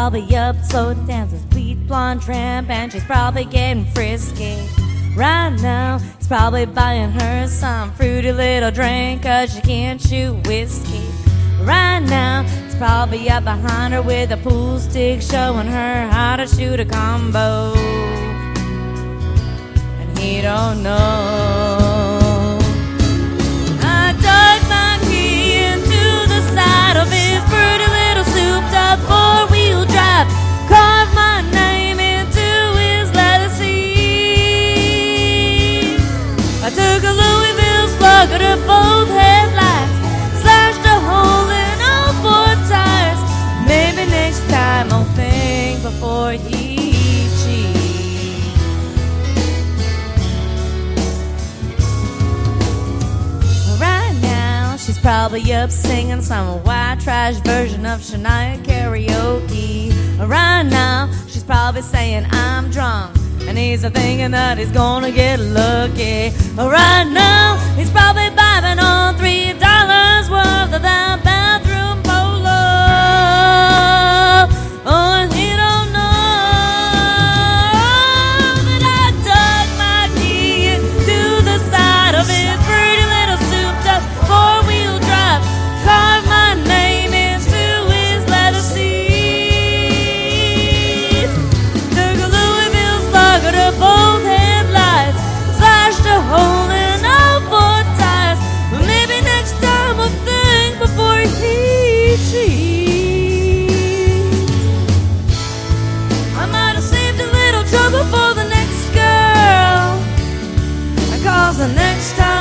probably up slow dances, sweet blonde tramp, and she's probably getting frisky. Right now, he's probably buying her some fruity little drink, 'cause she can't shoot whiskey. Right now, he's probably up behind her with a pool stick, showing her how to shoot a combo. And he don't know. I dug my key into the side of his pretty little souped-up four-wheel drive, carved my name into his leather seat. I took a Louisville Slugger to both headlights, slashed a hole in all four tires. Maybe next time I'll think before he cheats. Right now, she's probably up singing some white trash version of Shania karaoke. Right now, she's probably saying I'm drunk, and he's thinking that he's gonna get lucky. Right now, he's probably vibing on $3 worth of that bathroom polo. Oh, and he don't know that I dug my key into the side of his pretty little souped-up four-wheel drive, carved my name into his leather seat. Took a Louisville Slugger to both headlights, slashed a hole in all four tires. Well, maybe next time I'll think before he cheats. I might have saved a little trouble for the next girl, 'cause the next time